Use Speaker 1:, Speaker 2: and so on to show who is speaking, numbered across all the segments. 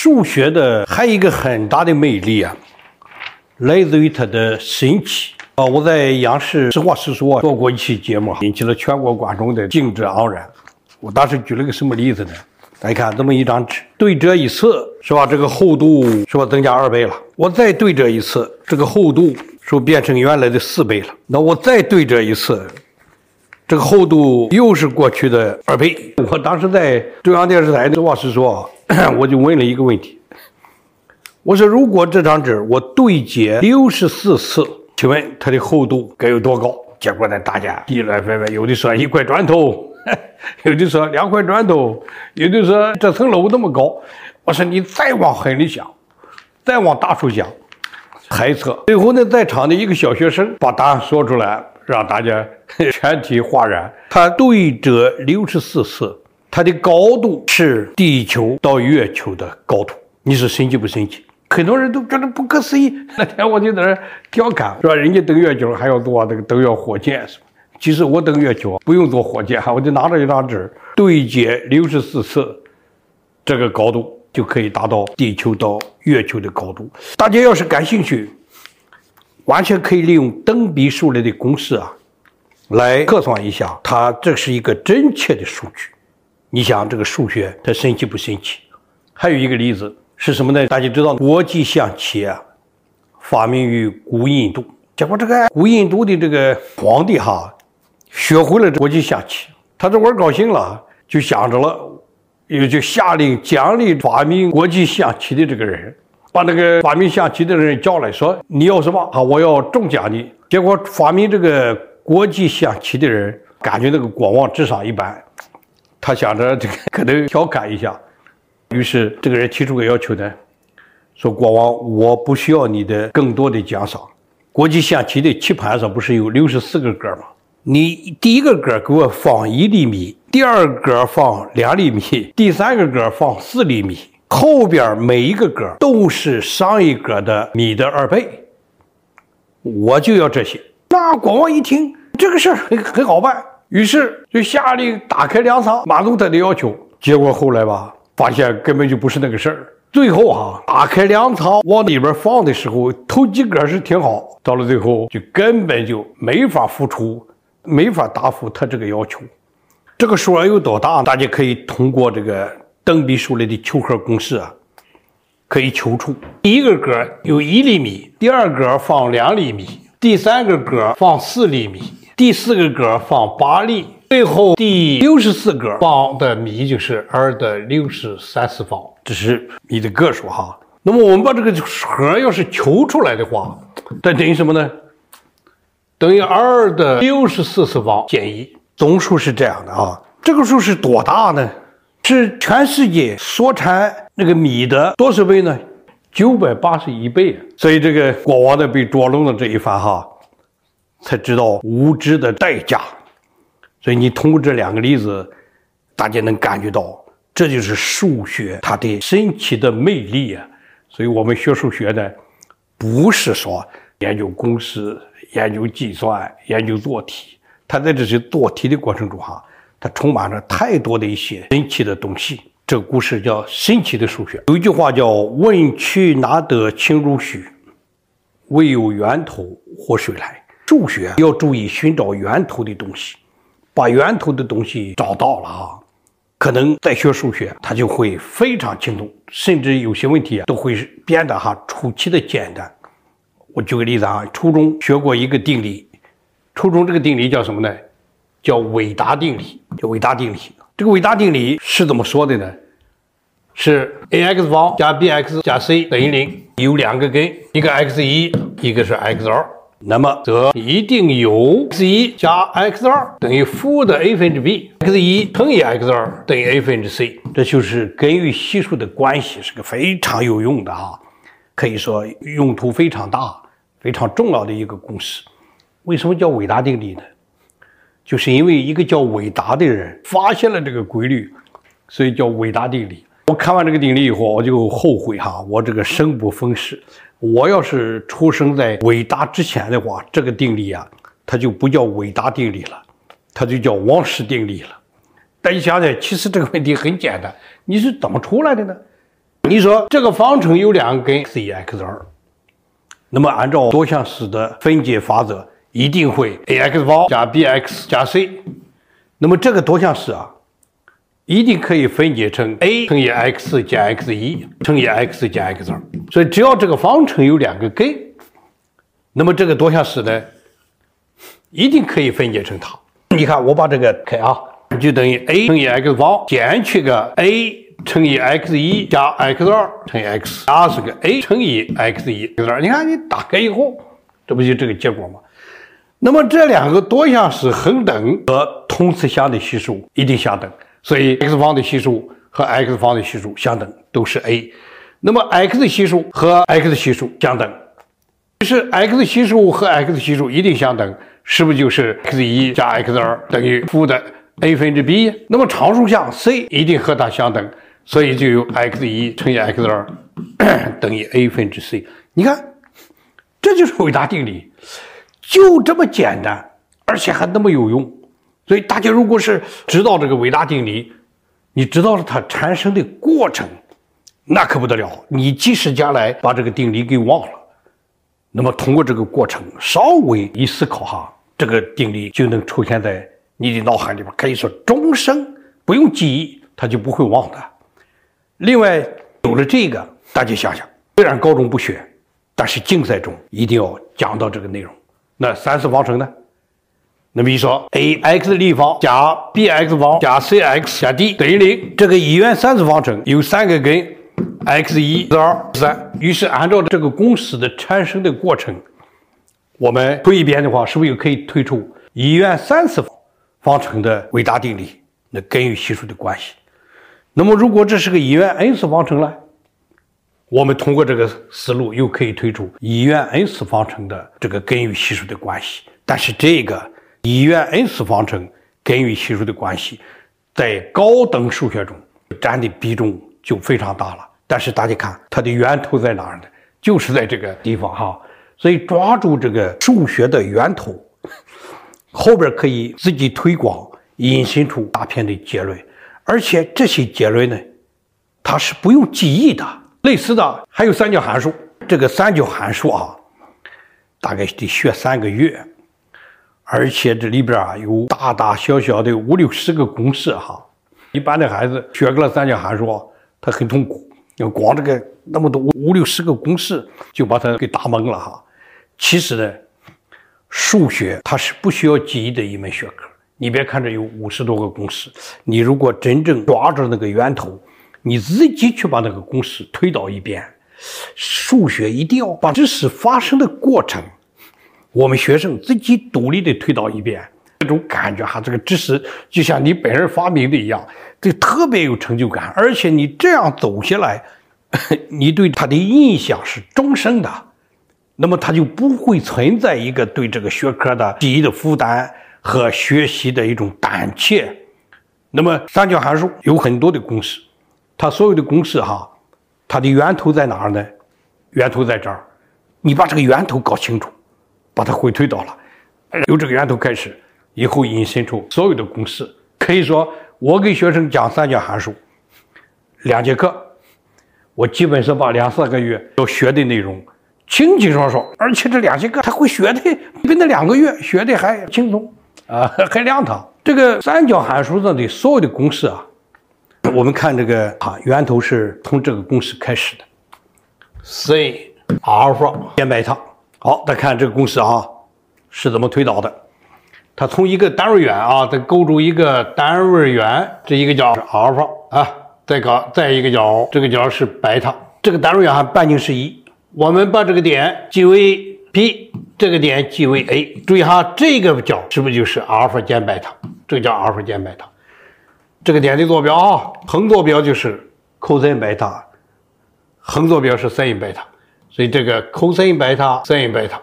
Speaker 1: 数学的还有一个很大的魅力啊，来自于它的神奇啊！我在央视实话实说做过一期节目，引起了全国观众的敬之盎然。我当时举了个什么例子呢？大家看这么一张纸，对折一次是吧？这个厚度是吧增加2倍了。我再对折一次，这个厚度是不是变成原来的4倍了？那我再对折一次，这个厚度又是过去的2倍。我当时在中央电视台实话实说，我就问了一个问题，我说如果这张纸我对折64次，请问它的厚度该有多高？结果呢，大家议论纷纷，有的说1块砖头，有的说2块砖头，有的说这层楼那么高。我说你再往狠里想，再往大处想，猜测。最后呢，在场的一个小学生把答案说出来，让大家全体哗然。他对折64次，它的高度是地球到月球的高度。你说神奇不神奇？很多人都觉得不可思议。那天我就在那调侃，说人家登月球还要做这个登月火箭什么。其实我登月球不用做火箭，我就拿着一张纸对折64次，这个高度就可以达到地球到月球的高度。大家要是感兴趣，完全可以利用等比数类的公式啊，来测算一下，它这是一个真切的数据。你想这个数学它神奇不神奇？还有一个例子是什么呢？大家知道国际象棋啊，发明于古印度。结果这个古印度的这个皇帝哈，学会了国际象棋，他这玩高兴了，就想着了，也就下令奖励发明国际象棋的这个人，把那个发明象棋的人叫来说，你要什么啊？我要中奖你。结果发明这个国际象棋的人感觉那个国王智商一般，他想着这个可能调侃一下，于是这个人提出个要求呢，说国王，我不需要你的更多的奖赏。国际象棋的棋盘上不是有64个格吗？你第一个格给我放1厘米，第二格放2厘米，第三个格放4厘米，后边每一个格都是上一格的米的2倍，我就要这些。那国王一听这个事儿很好办，于是就下令打开粮仓，满足他的要求。结果后来吧，发现根本就不是那个事儿。最后打开粮仓往里边放的时候，头几格是挺好，到了最后就根本就没法付出，没法答复他这个要求。这个数额有多大？大家可以通过这个等比数类的求和公式啊，可以求出。第一个格有1厘米，第二格放2厘米，第三个格放4厘米，第四个格放8厘，最后第64格放的米就是2的63次方，这是米的个数哈。那么我们把这个和要是求出来的话，这等于什么呢？等于2的64次方减1。总数是这样的啊。这个数是多大呢？是全世界所产那个米的多少倍呢？981倍。所以这个国王呢被捉弄了这一番哈，才知道无知的代价。所以你通过这2个例子，大家能感觉到这就是数学它的神奇的魅力啊。所以我们学数学呢，不是说研究公式、研究计算、研究做题，它在这些做题的过程中它充满着太多的一些神奇的东西。这个故事叫神奇的数学。有一句话叫问渠哪得清如许，唯有源头活水来。数学要注意寻找源头的东西，把源头的东西找到了可能在学数学它就会非常轻松，甚至有些问题都会变得出奇的简单。我举个例子初中学过一个定理，初中这个定理叫什么呢？叫韦达定理。叫韦达定理。这个韦达定理是怎么说的呢？是 ax 方加 bx 加 c 等于0，有2个根，一个 x1，一个是 x2，那么则一定有 x1 加 x2 等于负的 a 分之 b，x1 乘以 x2 等于 a 分之 c。这就是根与系数的关系，是个非常有用的可以说用途非常大、非常重要的一个公式。为什么叫韦达定理呢？就是因为一个叫韦达的人发现了这个规律，所以叫韦达定理。我看完这个定理以后，我就后悔我这个生不逢时。我要是出生在韦达之前的话，这个定理它就不叫韦达定理了，它就叫汪氏定理了。但你想想，其实这个问题很简单，你是怎么出来的呢？ 你说这个方程有两根 x1、x2， 那么按照多项式的分解法则，一定会 ax 方加 bx 加 c。那么这个多项式啊，一定可以分解成 a 乘以 x 减 x1 乘以 x 减 x2。所以只要这个方程有两个根，那么这个多项式呢，一定可以分解成它。你看，我把这个开啊，就等于 a 乘以 x 方减去个 a 乘以 x1 加 x2 乘以 x， 加是个 a 乘以 x1 x2。你看你打开以后，这不就这个结果吗？那么这两个多项式恒等和同次项的系数一定相等，所以 x 方的系数和 x 方的系数相等，都是 a。那么 x 的系数和 x 系数相等，于是 x 系数和 x 系数一定相等，是不是就是 x1 加 x2 等于负的 a 分之 b？ 那么常数项 c 一定和它相等，所以就有 x1 乘以 x2 等于 a 分之 c。你看，这就是伟大定理，就这么简单，而且还那么有用。所以大家如果是知道这个伟大定理，你知道了它产生的过程，那可不得了。你即使将来把这个定理给忘了，那么通过这个过程稍微一思考哈，这个定理就能出现在你的脑海里边，可以说终生不用记忆，它就不会忘的。另外，有了这个，大家想想，虽然高中不学，但是竞赛中一定要讲到这个内容。那三次方程呢？那么一说 ax 立方加 bx 方加 cx 加 d 等于0，这个一元三次方程有三个根 x1、x2、x3。于是按照这个公式的产生的过程，我们推一遍的话，是不是就可以推出一元三次方程的伟大定理，那根与系数的关系？那么如果这是个一元 n 次方程呢，我们通过这个思路又可以推出一元 n 次方程的这个根与系数的关系。但是这个一元 n 次方程根与系数的关系，在高等数学中占的比重就非常大了。但是大家看它的源头在哪儿呢？就是在这个地方哈。所以抓住这个数学的源头，后边可以自己推广，引申出大片的结论。而且这些结论呢，它是不用记忆的。类似的还有三角函数，这个三角函数啊，大概得学3个月，而且这里边啊有大大小小的50、60个公式哈。一般的孩子学个了三角函数啊，他很痛苦，因为光这个那么多50、60个公式就把他给打懵了哈。其实呢，数学它是不需要记忆的一门学科。你别看这有50多个公式，你如果真正抓着那个源头，你自己去把那个公式推导一遍。数学一定要把知识发生的过程，我们学生自己独立的推导一遍，这种感觉哈，这个知识就像你本人发明的一样，这特别有成就感。而且你这样走下来，你对它的印象是终生的，那么它就不会存在一个对这个学科的记忆的负担和学习的一种胆怯。那么三角函数有很多的公式，它所有的公式哈，它的源头在哪儿呢？源头在这儿，你把这个源头搞清楚，把它回推导了，由这个源头开始，以后引申出所有的公式。可以说我给学生讲三角函数2节课，我基本上把2、3个月要学的内容清清爽爽，而且这2节课他会学的比那2个月学的还轻松还亮堂。这个三角函数上的所有的公式啊，我们看这个源头是从这个公式开始的 ，c 阿尔法减贝塔。好，再看这个公式啊是怎么推导的。它从一个单位圆啊，再构筑一个单位圆，这一个角是阿尔法啊，再一个角，这个角是贝塔。这个单位圆还半径是1，我们把这个点记为 P， 这个点记为 A。注意哈，这个角是不是就是阿尔法减贝塔？这个叫阿尔法减贝塔。这个点的坐标啊，横坐标就是 cos 贝塔，横坐标是 sin 贝塔，所以这个 cos 贝塔 sin 贝塔，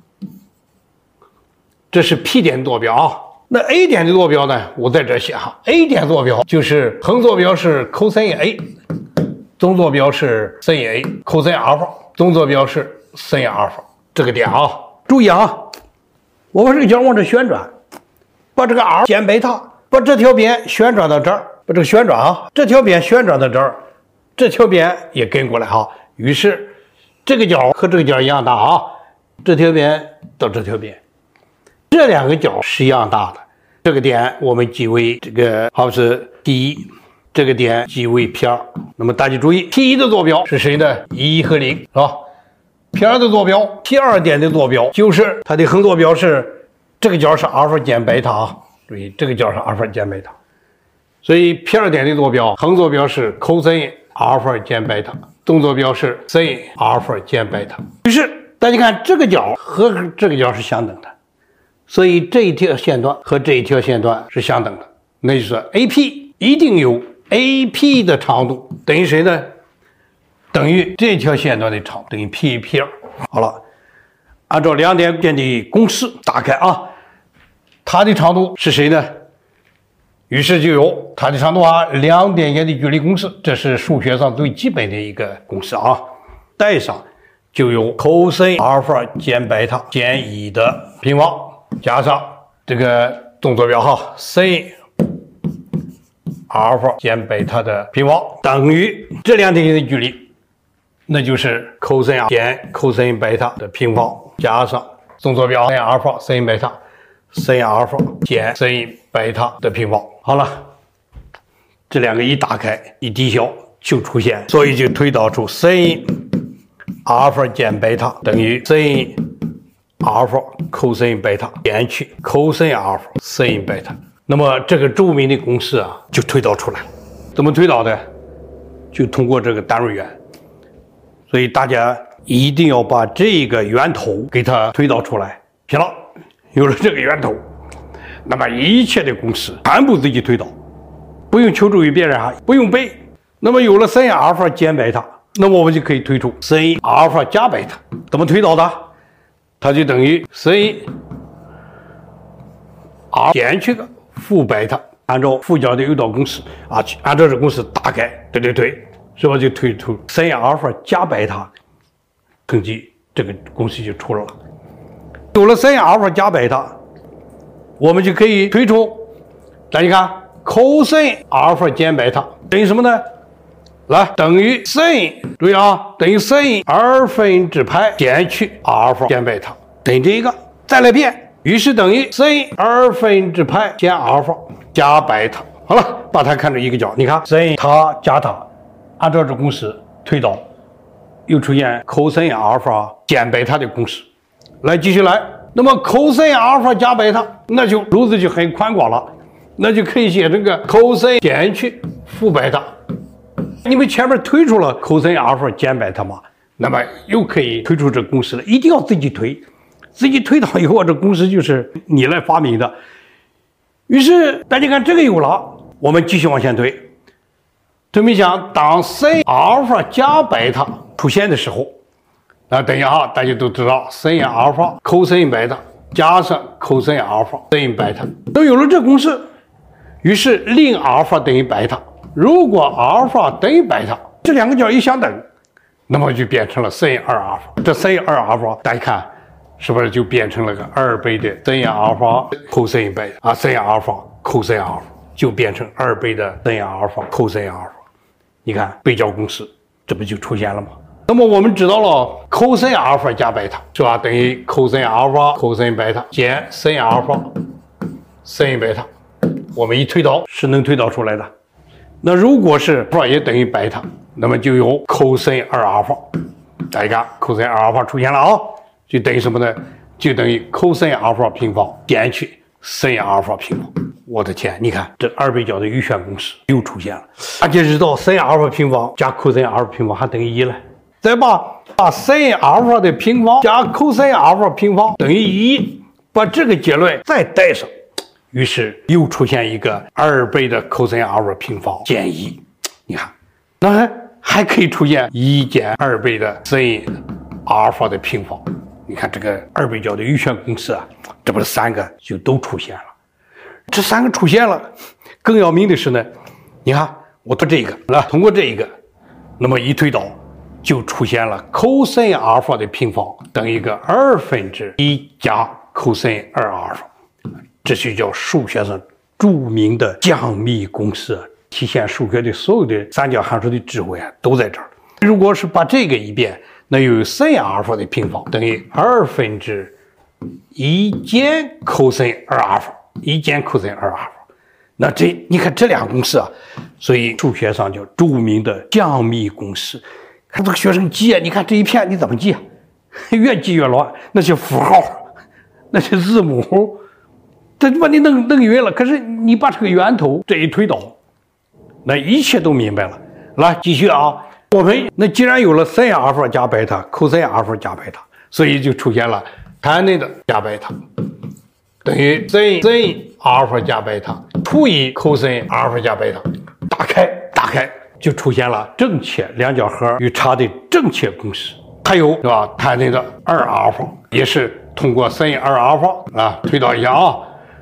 Speaker 1: 这是 P 点坐标啊。那 A 点的坐标呢，我在这写哈 ，A 点坐标就是横坐标是 cos A， 纵坐标是 sin A，cos 阿尔法，纵坐标是 sin 阿尔法。这个点啊，注意啊，我把这个角往这旋转，把这个 r 减贝塔，把这条边旋转到这儿，把这个旋转啊，这条边旋转到这儿， 这条边也跟过来哈，于是这个角和这个角一样大啊，这条边到这条边，这两个角是一样大的。这个点我们记为这个好比是 T1，这个点记为 P2。那么大家注意 ，T1 的坐标是谁呢？1和0是吧？P2 的坐标 ，P2 点的坐标就是它的横坐标是这个角是阿尔法减贝塔啊，注意这个角是阿尔法减贝塔，所以 P2 点的坐标横坐标是 cos 阿尔法减贝塔，纵坐标是 sin 阿尔法减贝塔。于是大家看这个角和这个角是相等的，所以这一条线段和这一条线段是相等的，那就是说 AP 一定有 AP 的长度等于谁呢？等于这条线段的长等于 P1 P2。好了，按照两点间的公式打开啊，它的长度是谁呢？于是就有它的长度啊，两点间的距离公式，这是数学上最基本的一个公式啊。带上就有 cos 阿尔法减贝塔减1的平方，加上这个纵坐标哈 sin 阿尔法减贝塔的平方等于这两点间的距离。那就是 cos 减 cos 贝塔的平方加上纵坐标 sin 阿尔法 sin 贝塔 sin 阿尔法减 sin 贝塔的平方。好了，这两个一打开一抵消就出现，所以就推导出 sin 阿尔法减贝塔等于 sin 阿尔法 cos 贝塔减去 cos 阿尔法 sin 贝塔。那么这个著名的公式啊就推导出来了。怎么推导的？就通过这个单位圆。所以大家一定要把这个源头给它推导出来。行了，有了这个源头，那么一切的公式全部自己推导，不用求助于别人哈，不用背。那么有了 sin 阿尔法减贝塔，那么我们就可以推出 sin 阿尔法加贝塔。怎么推导的？它就等于 sin 阿减去个负贝塔，按照附角的有道公式啊，按照这公式打开，对。是吧？就推出 sin 阿尔法加贝塔，乘积这个公式就出来了。有了 sin 阿尔法加贝塔，我们就可以推出，大家看 cos 阿尔法减贝塔等于什么呢？来，等于 sin， 注意啊，等于 sin 2分之派减去阿尔法减贝塔，等于这一个，再来变，于是等于 sin 2分之派减阿尔法加贝塔。好了，把它看成一个角，你看 sin 它加它。按照这公式推导，又出现 cos 阿尔法减贝塔的公式。来，继续来。那么 cos 阿尔法加贝塔，那就路子就很宽广了，那就可以写成个 cos 减去负贝塔。你们前面推出了 cos 阿尔法减贝塔嘛，那么又可以推出这公式了。一定要自己推，自己推导以后，这公式就是你来发明的。于是大家看这个有了，我们继续往前推。这么想，当 sin 阿尔法加贝塔出现的时候，等一下啊，大家都知道 sin 阿尔法 cos 贝塔加上 cos 阿尔法 sin 贝塔，都有了这公式，于是令阿尔法等于贝塔。如果阿尔法等于贝塔，这两个角一相等，那么就变成了 sin 2阿尔法。这 sin 2阿尔法，大家看是不是就变成了个2倍的 sin 阿尔法 cos 贝塔啊 sin 阿尔法 cos 阿尔法就变成2倍的 sin 阿尔法 cos 阿尔法。你看背角公式，这不就出现了吗？那么我们知道了 cos 阿尔法加贝塔是吧？等于 cos 阿尔法 cos 贝塔减 sin 阿尔法 sin 贝塔，我们一推导是能推导出来的。那如果是阿尔法也等于贝塔，那么就有 cos 2阿尔法。大家看 cos 2阿尔法出现了啊，就等于什么呢？就等于 cos 阿尔法平方减去 sin 阿尔法平方。我的天，你看这二倍角的余弦公式又出现了。大家知道 sin 阿尔法平方加 cos 阿尔法平方还等于1了，再把 sin 阿尔法的平方加 cos 阿尔法平方等于1，把这个结论再带上，于是又出现一个2倍的 cos 阿尔法平方减1。你看，那还可以出现1减2倍的 sin 阿尔法的平方。你看这个二倍角的余弦公式啊，这不是3个就都出现了。这3个出现了，更要命的是呢，你看我通这个来，通过这一个，那么一推导就出现了 cos 阿尔法的平方等于一个2分之1加 cos 2阿尔法，这就叫数学上著名的降幂公式。 体现数学的所有的三角函数的智慧啊，都在这儿。如果是把这个一变，那又有 sin 阿尔法的平方等于2分之1减 cos 2阿尔法，1减 cos 2阿尔法。那你看这俩公式啊，所以数学上叫著名的降幂公式。看这个学生记啊，你看这一片你怎么记啊？越记越乱，那些符号，那些字母，这就把你弄晕了。可是你把这个源头这一推导，那一切都明白了。来继续啊，我们那既然有了 sin 阿尔法加贝塔 cos 阿尔法加贝塔，所以就出现了 tan 的加贝塔等于 sin 阿尔法加贝塔除以 cos 阿尔法加贝塔，打开就出现了正切两角和与差的正切公式。还有是吧 tan 的2阿尔法也是通过 sin 2阿尔法啊推导一下啊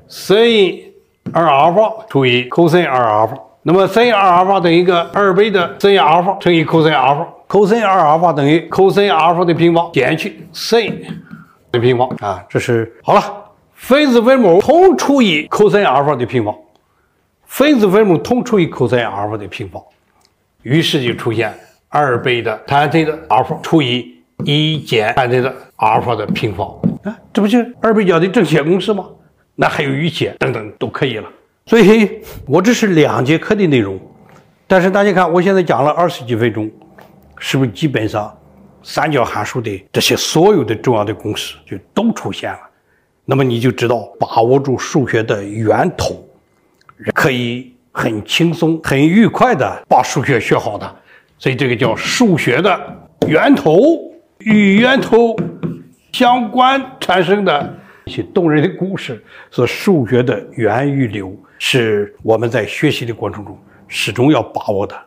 Speaker 1: sin 2阿尔法除以 cos 2阿尔法，那么 sin 2阿尔法等于一个2倍的 sin 阿尔法乘以 cos 阿尔法 ，cos 2阿尔法等于 cos 阿尔法的平方减去 sin 的平方啊，这是好了。分子分母同除以 cos 阿尔法的平方，分子分母同除以 cos 阿尔法的平方，于是就出现2倍的 tan 的阿尔法除以1减 tan 的阿尔法的平方啊，这不就是2倍角的正切公式吗？那还有余切等等都可以了。所以我这是2节课的内容，但是大家看我现在讲了20几分钟，是不是基本上三角函数的这些所有的重要的公式就都出现了？那么你就知道把握住数学的源头，可以很轻松很愉快的把数学学好的。所以这个叫数学的源头，与源头相关产生的一些动人的故事，所数学的源与流是我们在学习的过程中始终要把握的。